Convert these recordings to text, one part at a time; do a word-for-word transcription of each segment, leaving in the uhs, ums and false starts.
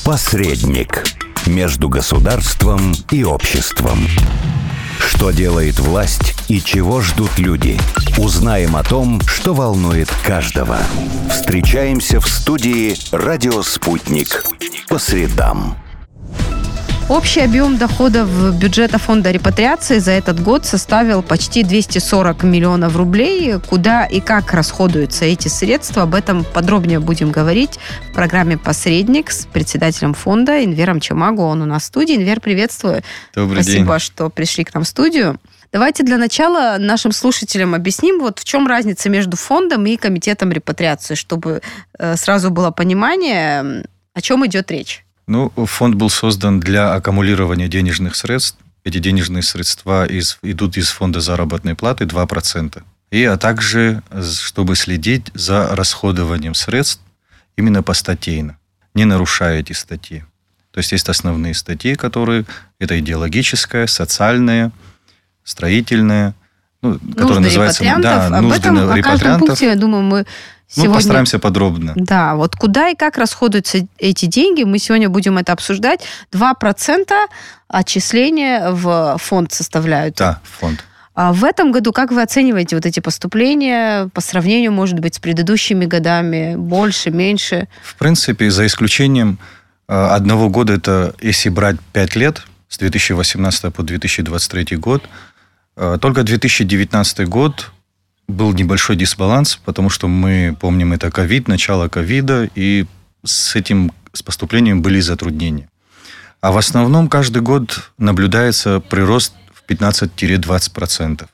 Посредник между государством и обществом. Что делает власть и чего ждут люди? Узнаем о том, что волнует каждого. Встречаемся в студии «Радио Спутник» по средам. Общий объем доходов бюджета фонда репатриации за этот год составил почти двести сорок миллионов рублей. Куда и как расходуются эти средства, об этом подробнее будем говорить в программе «Посредник» с председателем фонда Инвером Чомагу. Он у нас в студии. Инвер, приветствую. Добрый день. Спасибо, что пришли к нам в студию. Давайте для начала нашим слушателям объясним, вот в чем разница между фондом и комитетом репатриации, чтобы э, сразу было понимание, о чем идет речь. Ну, фонд был создан для аккумулирования денежных средств. Эти денежные средства из, идут из фонда заработной платы два процента. И, а также, чтобы следить за расходованием средств именно постатейно, не нарушая эти статьи. То есть, есть основные статьи, которые... Это идеологическая, социальная, строительная, ну, которая называется... Да, об нужды этом о каждом пункте, я думаю, мы... Сегодня... Ну, постараемся подробно. Да, вот куда и как расходуются эти деньги, мы сегодня будем это обсуждать. два процента отчисления в фонд составляют. Да, фонд. А в этом году как вы оцениваете вот эти поступления по сравнению, может быть, с предыдущими годами? Больше, меньше? В принципе, за исключением одного года, это если брать пять лет, с две тысячи восемнадцатого по две тысячи двадцать третий год, только две тысячи девятнадцатый год был небольшой дисбаланс, потому что мы помним, это ковид, начало ковида, и с этим, с поступлением были затруднения. А в основном каждый год наблюдается прирост в пятнадцать-двадцать процентов.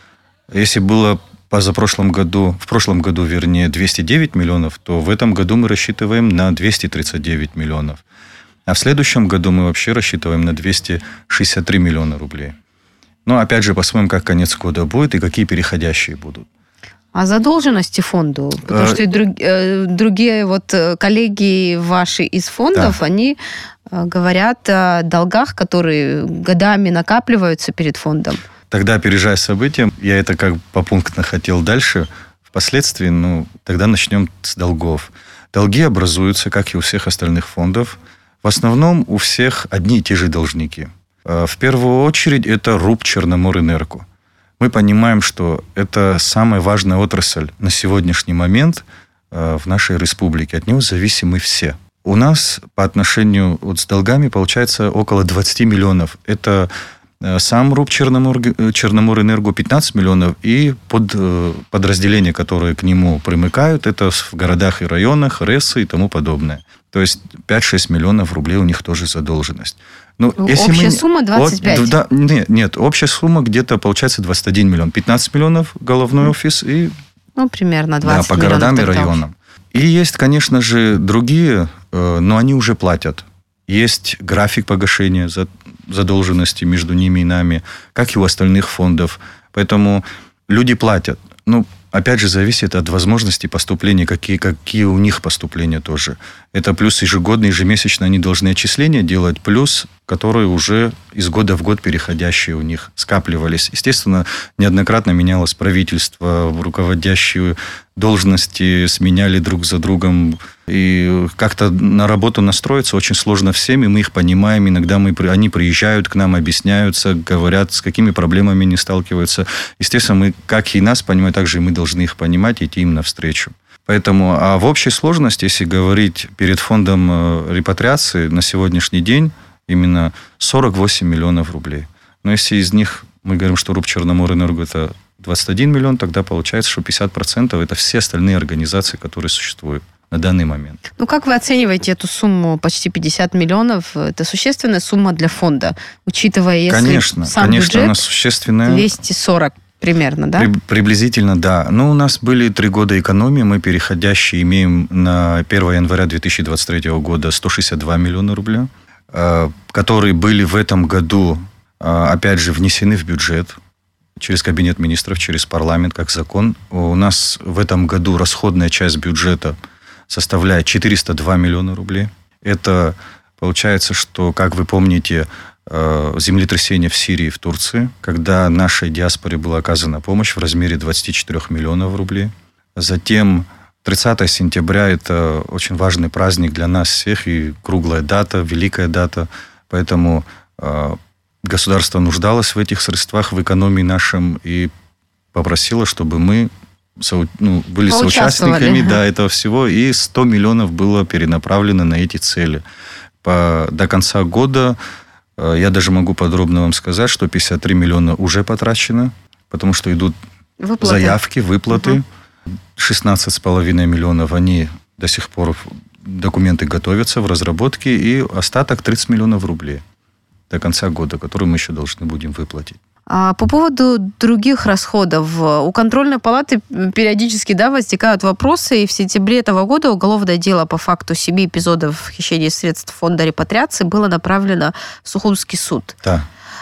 Если было позапрошлом году, в прошлом году, вернее, двести девять миллионов, то в этом году мы рассчитываем на двести тридцать девять миллионов. А в следующем году мы вообще рассчитываем на двести шестьдесят три миллиона рублей. Но, опять же, посмотрим, как конец года будет и какие переходящие будут. А задолженности фонду? Потому что и друг, э, другие вот коллеги ваши из фондов, да, они э, говорят о долгах, которые годами накапливаются перед фондом. Тогда, опережая события, я это как попунктно хотел дальше. Впоследствии, ну, тогда начнем с долгов. Долги образуются, как и у всех остальных фондов. В основном у всех одни и те же должники. В первую очередь, это РУП «Черноморэнерго». Мы понимаем, что это самая важная отрасль на сегодняшний момент в нашей республике. От него зависимы все. У нас по отношению вот с долгами получается около двадцать миллионов. Это сам РУП «Черноморэнерго» пятнадцать миллионов и под, подразделения, которые к нему примыкают, это в городах и районах, РЭСы и тому подобное. То есть пять-шесть миллионов рублей у них тоже задолженность. Ну, если общая мы... сумма двадцать пять? Да, нет, нет, общая сумма где-то получается двадцать один миллион. пятнадцать миллионов головной офис и... Ну, примерно двадцать миллионов. Да, по городам и районам. И есть, конечно же, другие, но они уже платят. Есть график погашения задолженности между ними и нами, как и у остальных фондов. Поэтому люди платят. Ну, опять же, зависит от возможности поступления, какие, какие у них поступления тоже. Это плюс ежегодно, ежемесячно они должны отчисления делать, плюс, которые уже из года в год переходящие у них скапливались. Естественно, неоднократно менялось правительство, руководящие должности сменяли друг за другом. И как-то на работу настроиться очень сложно всем, и мы их понимаем. Иногда мы, они приезжают к нам, объясняются, говорят, с какими проблемами они сталкиваются. Естественно, мы, как и нас понимают, так же и мы должны их понимать, идти им навстречу. Поэтому, а в общей сложности, если говорить перед фондом репатриации, на сегодняшний день именно сорок восемь миллионов рублей. Но если из них мы говорим, что РУП «Черноморэнерго» это двадцать один миллион, тогда получается, что пятьдесят процентов это все остальные организации, которые существуют на данный момент. Ну, как вы оцениваете эту сумму, почти пятьдесят миллионов? Это существенная сумма для фонда, учитывая, если конечно, сам конечно, бюджет она существенная. двести сорок примерно, да? При, приблизительно, да. Но у нас были три года экономии, мы переходящие имеем на первого января две тысячи двадцать третьего года сто шестьдесят два миллиона рублей, которые были в этом году, опять же, внесены в бюджет через Кабинет министров, через парламент, как закон. У нас в этом году расходная часть бюджета составляет четыреста два миллиона рублей. Это получается, что, как вы помните, землетрясение в Сирии и в Турции, когда нашей диаспоре была оказана помощь в размере двадцать четыре миллионов рублей. Затем тридцатое сентября – это очень важный праздник для нас всех и круглая дата, великая дата. Поэтому э, государство нуждалось в этих средствах, в экономии нашем, и попросило, чтобы мы со, ну, были соучастниками да, этого всего, и сто миллионов было перенаправлено на эти цели. По, до конца года э, я даже могу подробно вам сказать, что пятьдесят три миллиона уже потрачено, потому что идут выплаты. заявки, выплаты. Угу. шестнадцать с половиной миллионов, они до сих пор, документы готовятся в разработке, и остаток тридцать миллионов рублей до конца года, который мы еще должны будем выплатить. А по поводу других расходов. У контрольной палаты периодически да, возникают вопросы, и в сентябре этого года уголовное дело по факту семи эпизодов хищения средств фонда репатриации было направлено в Сухумский суд. Да.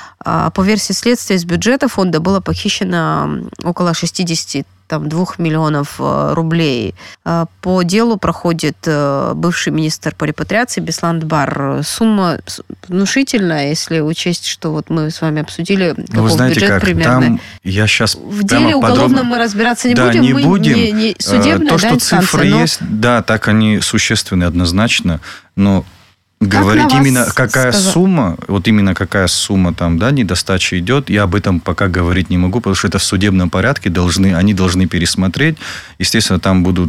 По версии следствия, из бюджета фонда было похищено около шестьдесят двух миллионов рублей. По делу проходит бывший министр по репатриации Беслан Бар. Сумма внушительная, если учесть, что вот мы с вами обсудили, каков ну, вы знаете, бюджет как, примерно. Там я сейчас в деле уголовном подробно... мы разбираться не да, будем. Не мы будем. Не, не судебная, То, что да, цифры но... есть, да, так они существенны однозначно, но говорить как именно какая сказать? сумма, вот именно какая сумма там, да, недостача идет, я об этом пока говорить не могу, потому что это в судебном порядке должны, они должны пересмотреть. Естественно, там будут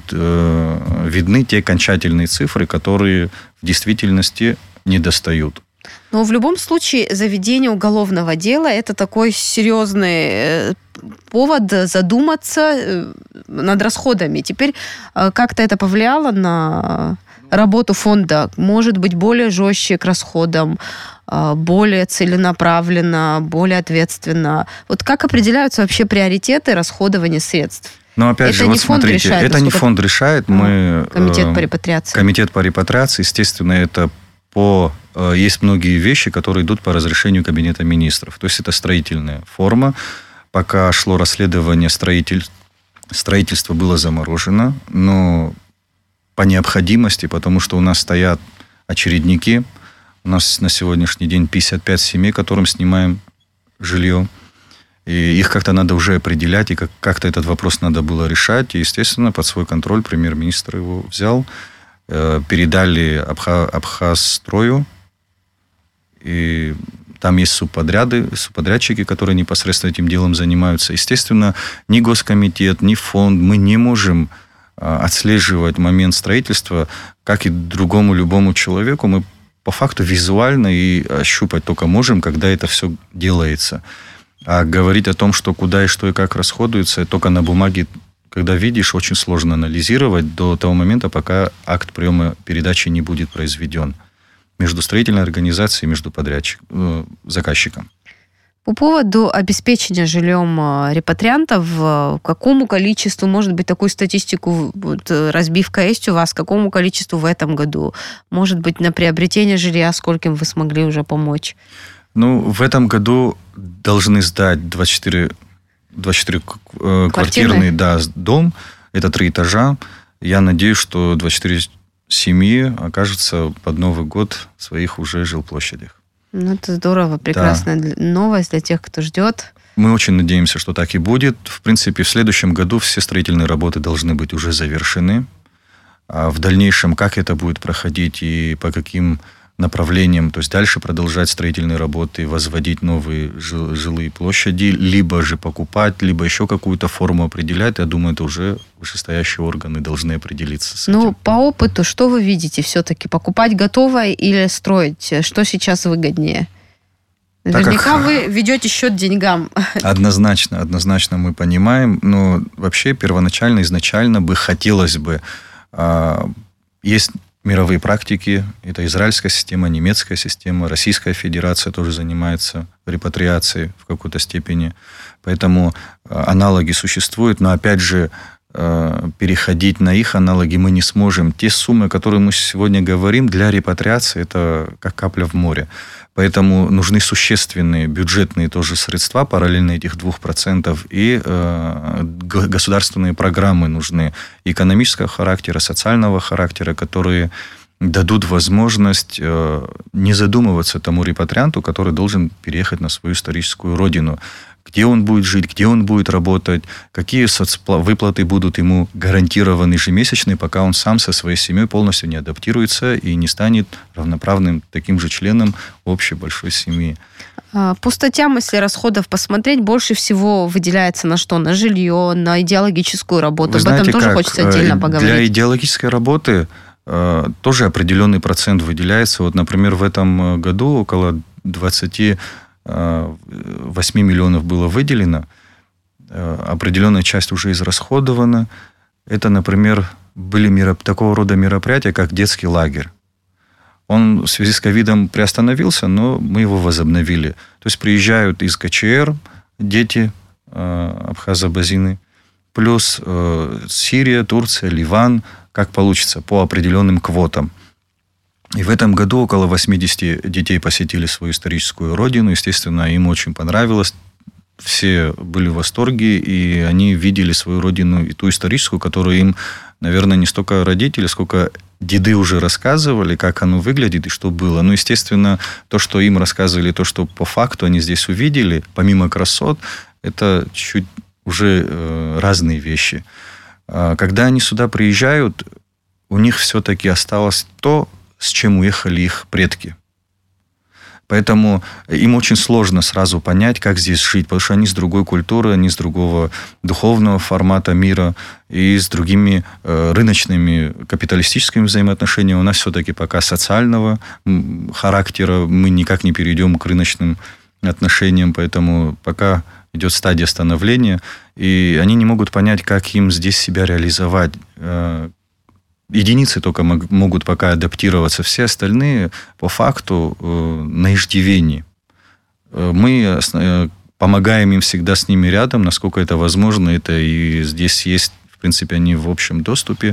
э, видны те окончательные цифры, которые в действительности недостают. Но в любом случае заведение уголовного дела – это такой серьезный повод задуматься над расходами. Теперь как-то это повлияло на работу фонда? Может быть, более жестче к расходам, более целенаправленно, более ответственно? Вот как определяются вообще приоритеты расходования средств? Но опять это же, не вот фонд смотрите, решает, это не фонд решает. Мы, комитет по репатриации. Комитет по репатриации, естественно, это по... Есть многие вещи, которые идут по разрешению Кабинета министров. То есть это строительная форма. Пока шло расследование, строитель... строительство было заморожено, но по необходимости, потому что у нас стоят очередники. У нас на сегодняшний день пятьдесят пять семей, которым снимаем жилье. И их как-то надо уже определять, и как- как-то этот вопрос надо было решать. И, естественно, под свой контроль премьер-министр его взял. Э, передали Абха- Абхазстрою. И там есть субподряды, субподрядчики, которые непосредственно этим делом занимаются. Естественно, ни госкомитет, ни фонд, мы не можем отслеживать момент строительства, как и другому любому человеку. Мы по факту визуально и ощупать только можем, когда это все делается. А говорить о том, что куда и что и как расходуется, только на бумаге, когда видишь, очень сложно анализировать до того момента, пока акт приема передачи не будет произведен между строительной организацией и между подрядчиком, заказчиком. По поводу обеспечения жильем репатриантов, какому количеству, может быть, такую статистику, вот, разбивка есть у вас, какому количеству в этом году? Может быть, на приобретение жилья, скольким вы смогли уже помочь? Ну, в этом году должны сдать двадцать четыре, двадцать четыре квартирный да, дом. Это три этажа. Я надеюсь, что двадцать четыре семьи окажутся под Новый год в своих уже жилплощадях. Ну, это здорово, прекрасная да. новость для тех, кто ждет. Мы очень надеемся, что так и будет. В принципе, в следующем году все строительные работы должны быть уже завершены. А в дальнейшем, как это будет проходить и по каким направлениям, то есть дальше продолжать строительные работы, возводить новые жилые площади, либо же покупать, либо еще какую-то форму определять, я думаю, это уже вышестоящие органы должны определиться с этим. Ну, по опыту, что вы видите все-таки? Покупать готовое или строить? Что сейчас выгоднее? Наверняка как... вы ведете счет деньгам. Однозначно, однозначно мы понимаем, но вообще первоначально, изначально бы хотелось бы... А, есть мировые практики, это израильская система, немецкая система, Российская Федерация тоже занимается репатриацией в какой-то степени. Поэтому аналоги существуют, но опять же переходить на их аналоги мы не сможем. Те суммы, о которых мы сегодня говорим, для репатриации это как капля в море. Поэтому нужны существенные бюджетные тоже средства, параллельно этих двух процентов, и э, государственные программы нужны экономического характера, социального характера, которые дадут возможность не задумываться тому репатрианту, который должен переехать на свою историческую родину. Где он будет жить, где он будет работать, какие соцвыплаты будут ему гарантированы ежемесячные, пока он сам со своей семьей полностью не адаптируется и не станет равноправным таким же членом общей большой семьи. По статьям, если расходов посмотреть, больше всего выделяется на что? На жилье, на идеологическую работу. Вы Об знаете, этом тоже как? хочется отдельно поговорить. Для идеологической работы э, тоже определенный процент выделяется. Вот, например, в этом году около двадцать восемь миллионов было выделено. Определенная часть уже израсходована. Это, например, были мероп... такого рода мероприятия, как детский лагерь. Он в связи с ковидом приостановился, но мы его возобновили. То есть приезжают из КЧР дети Абхаз-Абазины, плюс Сирия, Турция, Ливан, как получится, по определенным квотам. И в этом году около восемьдесят детей посетили свою историческую родину. Естественно, им очень понравилось. Все были в восторге, и они видели свою родину и ту историческую, которую им, наверное, не столько родители, сколько деды уже рассказывали, как оно выглядит и что было. Ну, естественно, то, что им рассказывали, то, что по факту они здесь увидели, помимо красот, это чуть уже э, разные вещи. Когда они сюда приезжают, у них все-таки осталось то, с чем уехали их предки. Поэтому им очень сложно сразу понять, как здесь жить, потому что они с другой культуры, они с другого духовного формата мира и с другими э, рыночными капиталистическими взаимоотношениями. У нас все-таки пока социального характера, мы никак не перейдем к рыночным отношениям, поэтому пока идет стадия становления, и они не могут понять, как им здесь себя реализовать. Единицы только могут пока адаптироваться, все остальные по факту на иждивении. Мы помогаем им всегда с ними рядом, насколько это возможно. Это и здесь есть, в принципе, они в общем доступе,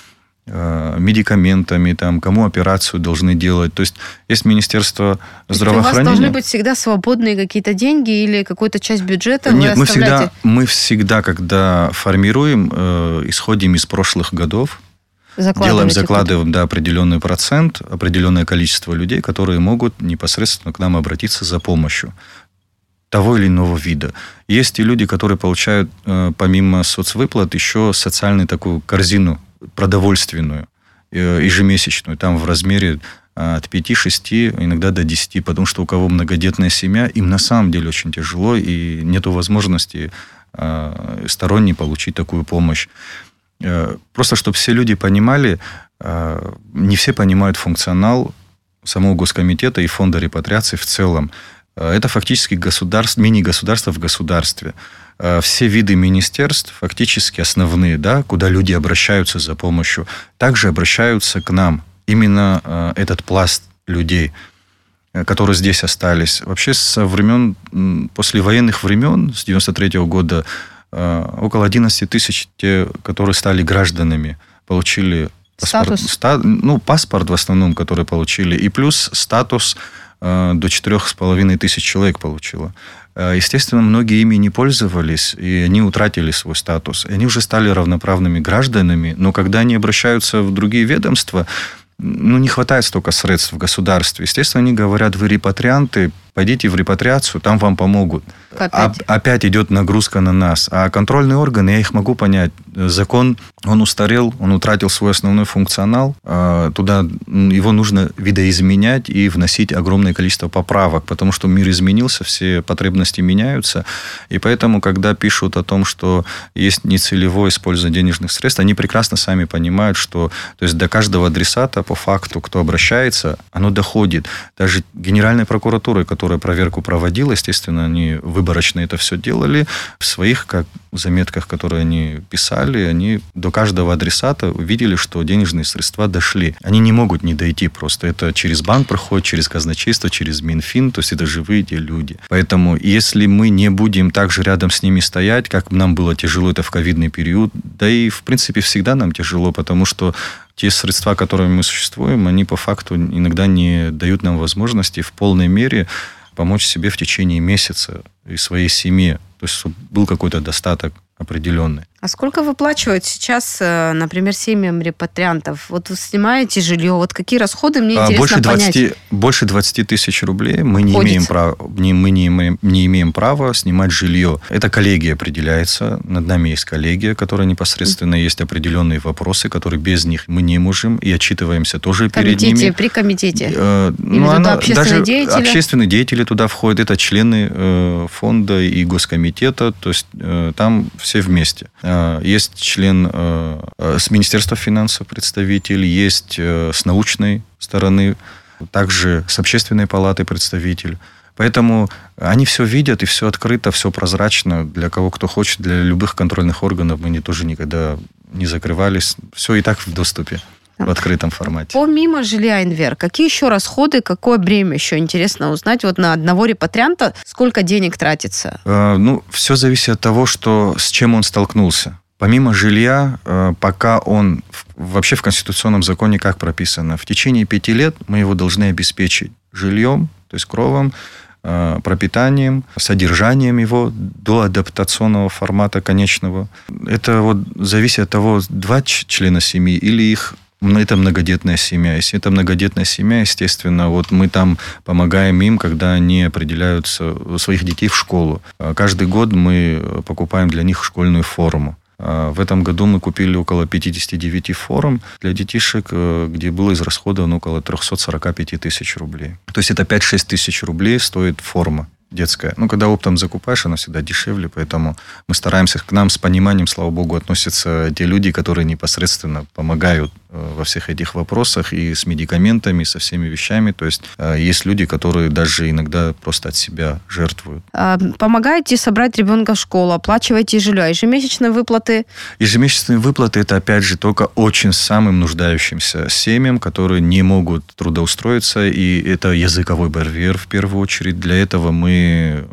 медикаментами, там, кому операцию должны делать. То есть есть Министерство здравоохранения. У вас должны быть всегда свободные какие-то деньги или какую-то часть бюджета? Нет, мы всегда, мы всегда, когда формируем, исходим из прошлых годов. Делаем, закладываем да, определенный процент, определенное количество людей, которые могут непосредственно к нам обратиться за помощью того или иного вида. Есть и люди, которые получают помимо соцвыплат еще социальную такую корзину продовольственную, ежемесячную, там в размере от пяти-шести, иногда до десяти, потому что у кого многодетная семья, им на самом деле очень тяжело, и нету возможности сторонне получить такую помощь. Просто, чтобы все люди понимали, не все понимают функционал самого Госкомитета и фонда репатриации в целом. Это фактически государство, мини-государство в государстве. Все виды министерств, фактически основные, да, куда люди обращаются за помощью, также обращаются к нам. Именно этот пласт людей, которые здесь остались. Вообще, со времен, послевоенных времен, с девяносто третьего года, около одиннадцать тысяч, те, которые стали гражданами, получили паспорт, ста, ну, паспорт в основном, который получили, и плюс статус э, до четырех с половиной тысяч человек получило. Э, естественно, многие ими не пользовались, и они утратили свой статус. И они уже стали равноправными гражданами, но когда они обращаются в другие ведомства, ну, не хватает столько средств в государстве. Естественно, они говорят: вы репатрианты, пойдите в репатриацию, там вам помогут. Опять? Опять идет нагрузка на нас. А контрольные органы, я их могу понять. Закон, он устарел, он утратил свой основной функционал. Туда его нужно видоизменять и вносить огромное количество поправок, потому что мир изменился, все потребности меняются. И поэтому, когда пишут о том, что есть нецелевое использование денежных средств, они прекрасно сами понимают, что то есть до каждого адресата, по факту, кто обращается, оно доходит. Даже Генеральная прокуратура, которая проверку проводила, естественно, они выборочно это все делали. В своих как, заметках, которые они писали, они до каждого адресата увидели, что денежные средства дошли. Они не могут не дойти просто. Это через банк проходит, через казначейство, через Минфин, то есть это живые те люди. Поэтому если мы не будем также рядом с ними стоять, как нам было тяжело это в ковидный период, да и, в принципе, всегда нам тяжело, потому что те средства, которыми мы существуем, они по факту иногда не дают нам возможности в полной мере помочь себе в течение месяца и своей семье. То есть был какой-то достаток определенный. А сколько выплачивают сейчас, например, семьям репатриантов? Вот вы снимаете жилье, вот какие расходы, мне интересно больше двадцати, понять. Больше двадцати тысяч рублей мы не имеем права, не, мы не имеем, не имеем права снимать жилье. Это коллегия определяется. Над нами есть коллегия, которая непосредственно есть определенные вопросы, которые без них мы не можем, и отчитываемся тоже перед ними. При комитете? Э, ну, она, общественные даже деятели? Общественные деятели туда входят. Это члены э, фонда и госкомитета. То есть э, там все вместе. Есть член э, с Министерства финансов представитель, есть э, с научной стороны, также с общественной палаты представитель. Поэтому они все видят, и все открыто, все прозрачно. Для кого кто хочет, для любых контрольных органов мы не, тоже никогда не закрывались. Все и так в доступе. В открытом формате. Помимо жилья Инвер, какие еще расходы, какое бремя еще интересно узнать? Вот на одного репатрианта сколько денег тратится? Э, ну, все зависит от того, что, с чем он столкнулся. Помимо жилья, э, пока он... Вообще в Конституционном законе как прописано? В течение пяти лет мы его должны обеспечить жильем, то есть кровом, э, пропитанием, содержанием его до адаптационного формата конечного. Это вот зависит от того, два члена семьи или их... Это многодетная семья. Если это многодетная семья, естественно, вот мы там помогаем им, когда они определяются своих детей в школу. Каждый год мы покупаем для них школьную форму. В этом году мы купили около пятьдесят девять форм для детишек, где было израсходовано около триста сорок пять тысяч рублей. То есть это пять-шесть тысяч рублей стоит форма детская. Ну, когда оптом закупаешь, она всегда дешевле, поэтому мы стараемся, к нам с пониманием, слава богу, относятся те люди, которые непосредственно помогают во всех этих вопросах и с медикаментами, и со всеми вещами. То есть есть люди, которые даже иногда просто от себя жертвуют. Помогаете собрать ребенка в школу, оплачиваете жилье, ежемесячные выплаты? Ежемесячные выплаты – это, опять же, только очень самым нуждающимся семьям, которые не могут трудоустроиться, и это языковой барьер в первую очередь. Для этого мы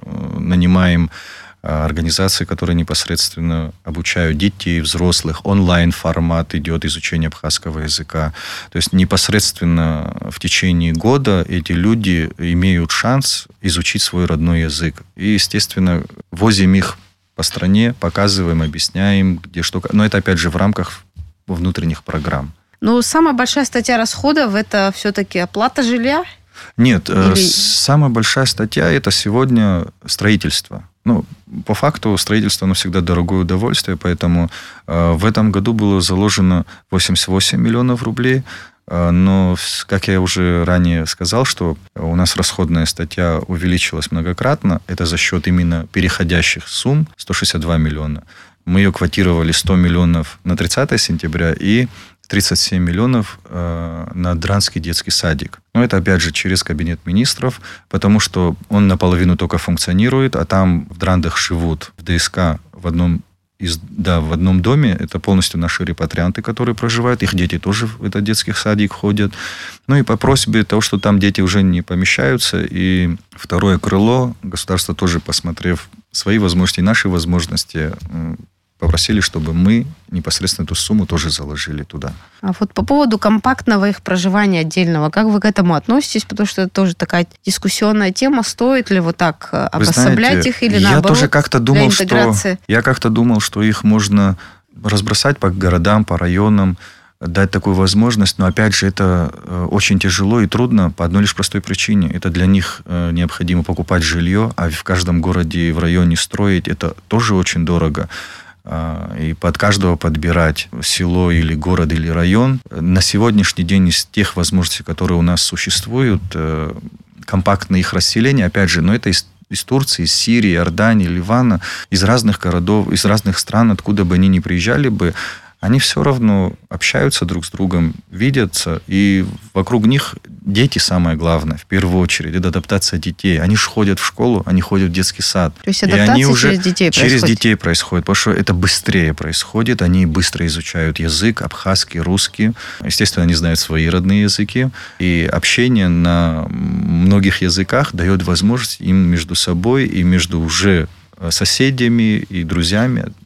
нанимаем организации, которые непосредственно обучают детей, взрослых. Онлайн-формат идет изучение абхазского языка. То есть непосредственно в течение года эти люди имеют шанс изучить свой родной язык. И, естественно, возим их по стране, показываем, объясняем, где что. Но это, опять же, в рамках внутренних программ. Ну, самая большая статья расходов – это все-таки оплата жилья? Нет, Или... самая большая статья – это сегодня строительство. Ну, по факту строительство, оно всегда дорогое удовольствие, поэтому э, в этом году было заложено восемьдесят восемь миллионов рублей, э, но, как я уже ранее сказал, что у нас расходная статья увеличилась многократно, это за счет именно переходящих сумм, сто шестьдесят два миллиона. Мы ее квотировали сто миллионов на тридцатое сентября и тридцать семь миллионов э, на Дранский детский садик. Но это, опять же, через кабинет министров, потому что он наполовину только функционирует, а там в Драндах живут в ДСК в одном, из, да, в одном доме. Это полностью наши репатрианты, которые проживают. Их дети тоже в этот детский садик ходят. Ну и по просьбе того, что там дети уже не помещаются. И второе крыло, государство тоже, посмотрев свои возможности и наши возможности, попросили, чтобы мы непосредственно эту сумму тоже заложили туда. А вот по поводу компактного их проживания отдельного, как вы к этому относитесь? Потому что это тоже такая дискуссионная тема. Стоит ли вот так обособлять знаете, их или я наоборот тоже как-то думал, что Я как-то думал, что их можно разбросать по городам, по районам, дать такую возможность, но опять же это очень тяжело и трудно по одной лишь простой причине. Это для них необходимо покупать жилье, а в каждом городе и в районе строить это тоже очень дорого. И под каждого подбирать село или город или район. На сегодняшний день из тех возможностей, которые у нас существуют, компактное их расселение, опять же, но это из, из Турции, из Сирии, Иордании, Ливана, из разных городов, из разных стран, откуда бы они ни приезжали бы, они все равно общаются друг с другом, видятся, и вокруг них дети самое главное, в первую очередь. Это адаптация детей. Они же ходят в школу, они ходят в детский сад. То есть адаптация и они уже через детей через происходит? детей происходит, потому что это быстрее происходит. Они быстро изучают язык, абхазский, русский. Естественно, они знают свои родные языки. И общение на многих языках дает возможность им между собой и между уже соседями и друзьями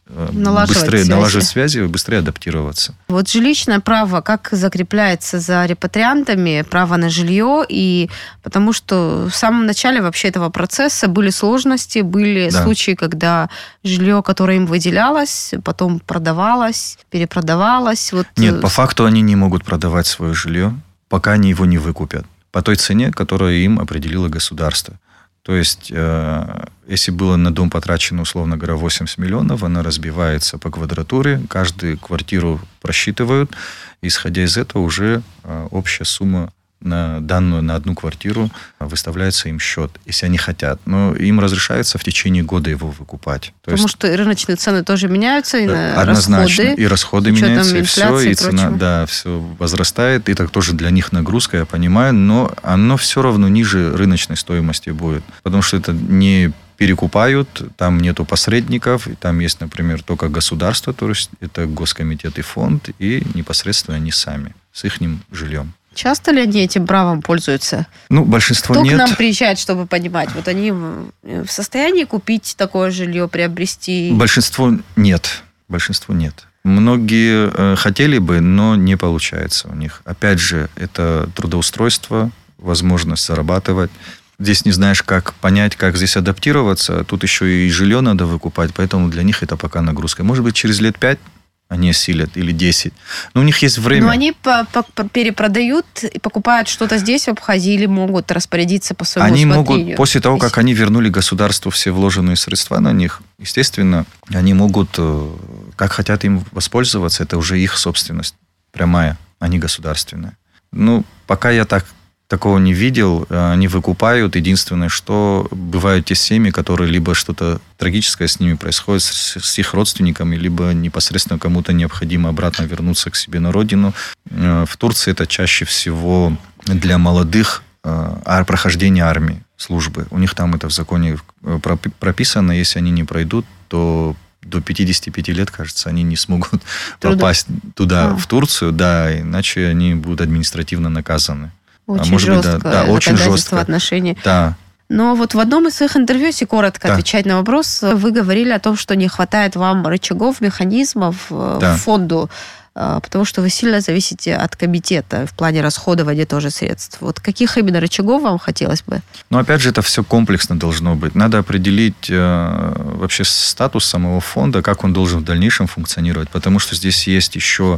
налаживать быстрее связи. налаживать связи и быстрее адаптироваться. Вот жилищное право, как закрепляется за репатриантами, право на жилье, и потому что в самом начале вообще этого процесса были сложности, были Да. случаи, когда жилье, которое им выделялось, потом продавалось, перепродавалось. Вот... Нет, по факту они не могут продавать свое жилье, пока они его не выкупят по той цене, которую им определило государство. То есть, э, если было на дом потрачено, условно говоря, восемьдесят миллионов, она разбивается по квадратуре, каждую квартиру просчитывают, и, исходя из этого, уже э, общая сумма на данную, на одну квартиру выставляется им счет, если они хотят. Но им разрешается в течение года его выкупать. То Потому есть, что и рыночные цены тоже меняются, и на однозначно. расходы. И расходы с учетом меняются, и все, инфляции и и цена, прочего. да, все возрастает. И так тоже для них нагрузка, я понимаю, но оно все равно ниже рыночной стоимости будет. Потому что это не перекупают, там нету посредников, и там есть, например, только государство, то есть это госкомитет и фонд, и непосредственно они сами с их жильем. Часто ли они этим правом пользуются? Ну, большинство Кто нет. к нам приезжает, чтобы понимать? Вот они в состоянии купить такое жилье, приобрести? Большинство нет. Большинство нет. Многие э, хотели бы, но не получается у них. Опять же, это трудоустройство, возможность зарабатывать. Здесь не знаешь, как понять, как здесь адаптироваться. Тут еще и жилье надо выкупать, поэтому для них это пока нагрузка. Может быть, через лет пять они осилят, или десять. Но у них есть время. Но они по- по- перепродают и покупают что-то здесь, в Абхазии, или могут распорядиться по своему Они усмотрению? могут, после того, как они вернули государству все вложенные средства на них, естественно, они могут, э, как хотят им воспользоваться, это уже их собственность прямая, а не государственная. Ну, пока я так такого не видел, они выкупают. Единственное, что бывают те семьи, которые либо что-то трагическое с ними происходит, с, с их родственниками, либо непосредственно кому-то необходимо обратно вернуться к себе на родину. В Турции это чаще всего для молодых прохождение армии, службы. У них там это в законе прописано. Если они не пройдут, то до пятидесяти пяти лет, кажется, они не смогут Трудно. попасть туда, а. в Турцию, да, иначе они будут административно наказаны. Очень а может жестко. Быть, да, да, очень жестко. Отношений. Да. Но вот в одном из своих интервью, если коротко да. отвечать на вопрос, вы говорили о том, что не хватает вам рычагов, механизмов да. в фонду, потому что вы сильно зависите от комитета в плане расходования тоже средств. Вот каких именно рычагов вам хотелось бы? Ну, опять же, это все комплексно должно быть. Надо определить э, вообще статус самого фонда, как он должен в дальнейшем функционировать, потому что здесь есть еще,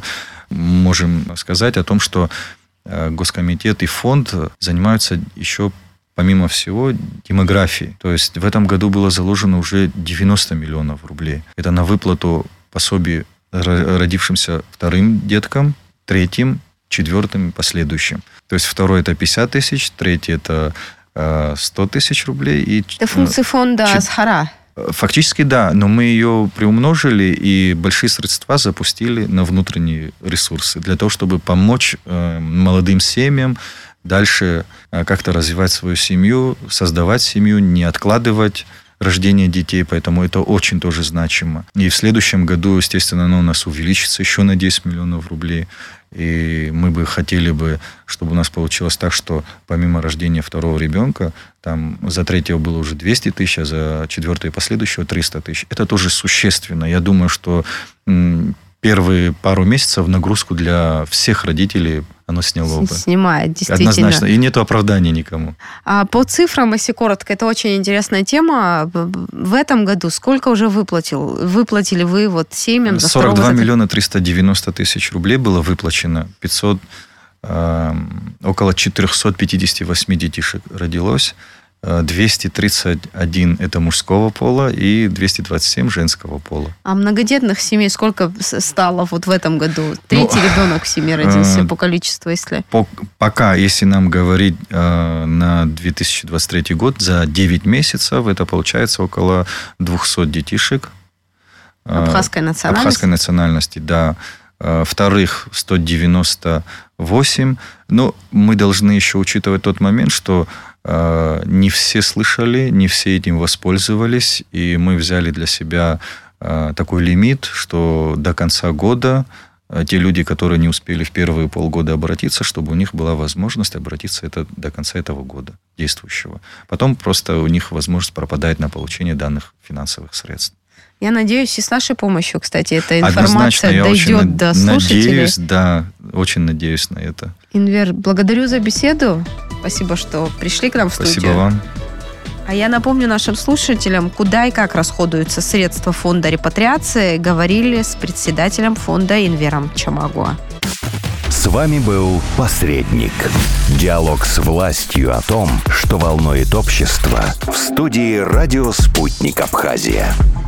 можем сказать о том, что Госкомитет и фонд занимаются еще, помимо всего, демографией. То есть в этом году было заложено уже девяносто миллионов рублей. Это на выплату пособий родившимся вторым деткам, третьим, четвертым и последующим. То есть второй это пятьдесят тысяч, третий это сто тысяч рублей. И это функции фонда чет... Асхара? Фактически да, но мы ее приумножили и большие средства запустили на внутренние ресурсы для того, чтобы помочь э, молодым семьям дальше э, как-то развивать свою семью, создавать семью, не откладывать рождение детей, поэтому это очень тоже значимо. И в следующем году, естественно, оно у нас увеличится еще на десять миллионов рублей. И мы бы хотели бы, чтобы у нас получилось так, что помимо рождения второго ребенка, там за третьего было уже двести тысяч, а за четвертого и последующего триста тысяч. Это тоже существенно. Я думаю, что м, первые пару месяцев нагрузку для всех родителей оно сняло бы. Снимает, действительно. Однозначно. И нет оправдания никому. А по цифрам, если коротко, это очень интересная тема. В этом году сколько уже выплатил? Выплатили вы вот семьям? сорок два миллиона триста девяносто тысяч рублей было выплачено. пятьсот, э, около четыреста пятьдесят восемь детишек родилось. двести тридцать один это мужского пола и двести двадцать семь женского пола. А многодетных семей сколько стало вот в этом году? Третий ну, ребенок в семье родился э, по количеству, если... По, пока, если нам говорить э, на две тысячи двадцать третий год, за девять месяцев это получается около двести детишек. Абхазской национальности? Абхазской национальности, да. Вторых сто девяносто восемь. Но мы должны еще учитывать тот момент, что э, не все слышали, не все этим воспользовались, и мы взяли для себя э, такой лимит, что до конца года э, те люди, которые не успели в первые полгода обратиться, чтобы у них была возможность обратиться это, до конца этого года действующего. Потом просто у них возможность пропадает на получение данных финансовых средств. Я надеюсь, и с нашей помощью, кстати, эта информация Однозначно, я дойдет очень до слушателей. Надеюсь, да, очень надеюсь на это. Инвер, благодарю за беседу. Спасибо, что пришли к нам в студию. Спасибо вам. А я напомню нашим слушателям, куда и как расходуются средства фонда репатриации, говорили с председателем фонда Инвером Чомагуа. С вами был «Посредник». Диалог с властью о том, что волнует общество, в студии «Радио Спутник Абхазия».